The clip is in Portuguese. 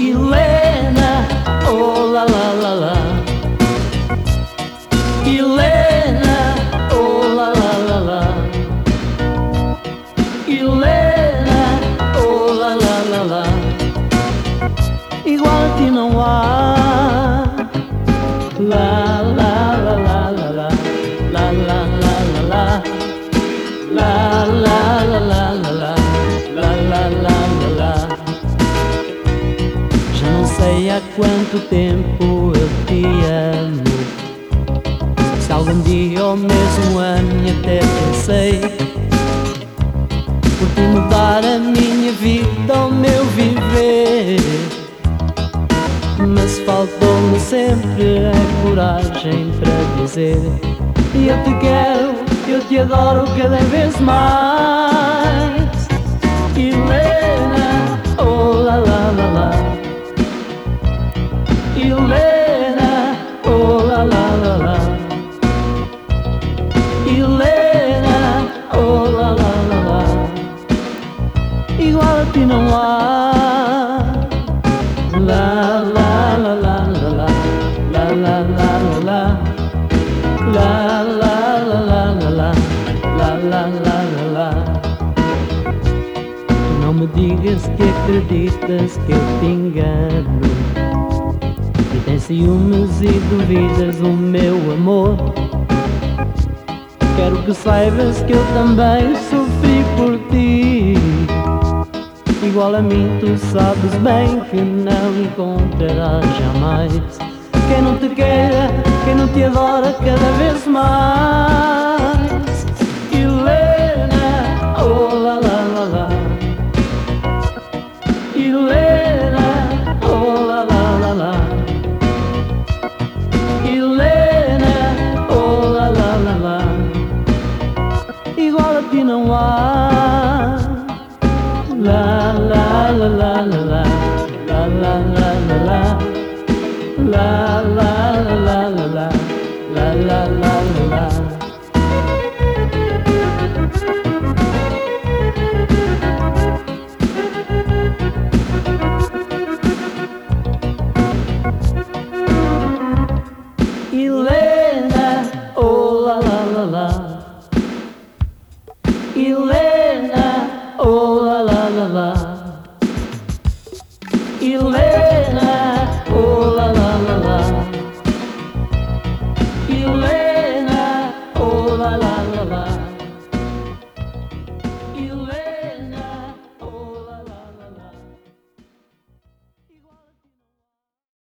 Helena, oh la la la la. Helena, oh la la la la. Helena, oh la la la la. Igual a ti não há. La la la la la la. La la la la la. La la la la la la. La la la la la. Já não sei há quanto tempo eu te amo. Se algum dia ou mesmo ano até pensei por te mudar a minha vida, o meu viver. Mas faltou-me sempre a coragem para dizer: eu te quero, eu te adoro cada vez mais. Helena, oh la la la la. Helena, oh la la la la. Helena, oh la la la la. Igual a ti não há. La la la la la la. La la la la la. La la la la la la. La la la la la. Não me digas que acreditas que eu te engano e tens ciúmes e duvidas do meu amor. Quero que saibas que eu também sofri por ti. Igual a mim tu sabes bem que não encontrarás jamais quem não te queira, quem não te adora cada vez mais. Helena, oh la la la la. Helena, oh la la la la. Helena, oh la la la la. Igual a ti não há. La la la la la la. La la la la la. La la la la la la. La la la la la. Helena, oh la la la la. Helena, oh la la la la. Helena.